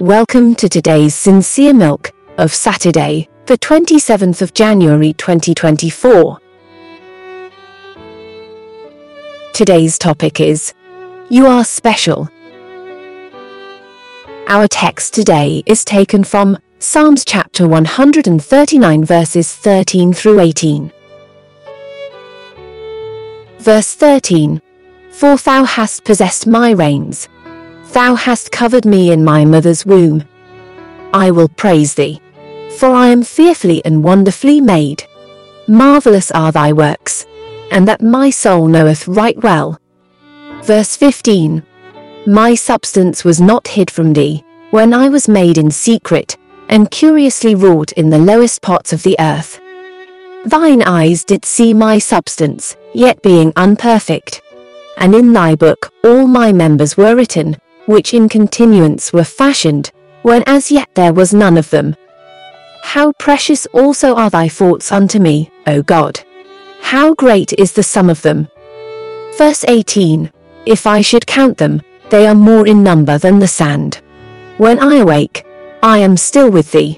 Welcome to today's Sincere Milk of Saturday, the 27th of January 2024. Today's topic is, You Are Special. Our text today is taken from Psalms chapter 139 verses 13 through 18. Verse 13. For thou hast possessed my reins. Thou hast covered me in my mother's womb. I will praise thee. For I am fearfully and wonderfully made. Marvelous are thy works, and that my soul knoweth right well. Verse 15. My substance was not hid from thee, when I was made in secret, and curiously wrought in the lowest parts of the earth. Thine eyes did see my substance, yet being unperfect. And in thy book all my members were written, which in continuance were fashioned, when as yet there was none of them. How precious also are thy thoughts unto me, O God! How great is the sum of them! Verse 18. If I should count them, they are more in number than the sand. When I awake, I am still with thee.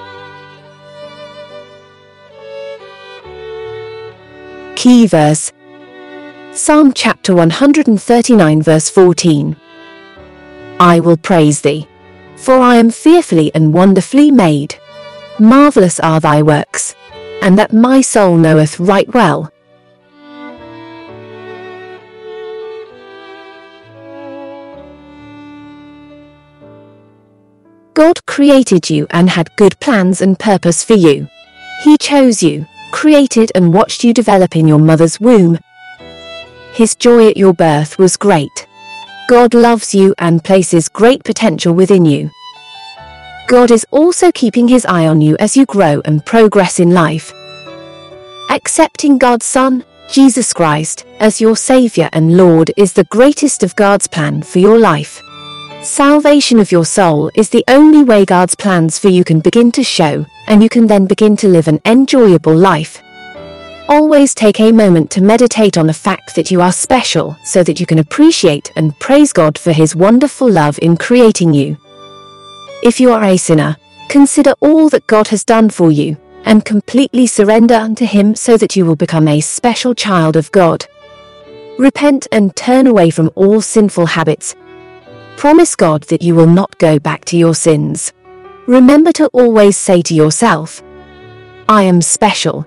Key verse. Psalm chapter 139 verse 14. I will praise thee. For I am fearfully and wonderfully made. Marvelous are thy works, and that my soul knoweth right well. God created you and had good plans and purpose for you. He chose you, created and watched you develop in your mother's womb. His joy at your birth was great. God loves you and places great potential within you. God is also keeping his eye on you as you grow and progress in life. Accepting God's Son, Jesus Christ, as your Savior and Lord is the greatest of God's plan for your life. Salvation of your soul is the only way God's plans for you can begin to show, and you can then begin to live an enjoyable life. Always take a moment to meditate on the fact that you are special so that you can appreciate and praise God for his wonderful love in creating you. If you are a sinner, consider all that God has done for you and completely surrender unto him so that you will become a special child of God. Repent and turn away from all sinful habits. Promise God that you will not go back to your sins. Remember to always say to yourself, I am special.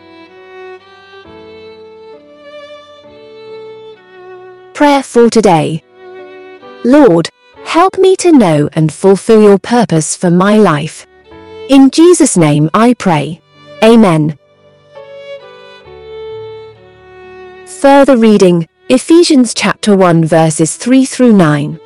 Prayer for today. Lord, help me to know and fulfill your purpose for my life. In Jesus' name I pray. Amen. Further reading, Ephesians chapter 1 verses 3 through 9.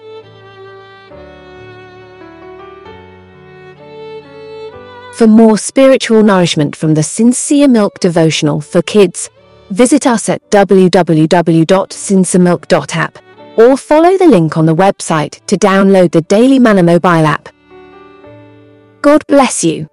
For more spiritual nourishment from the Sincere Milk devotional for kids, visit us at www.sinceremilk.app or follow the link on the website to download the Daily Manna mobile app. God bless you.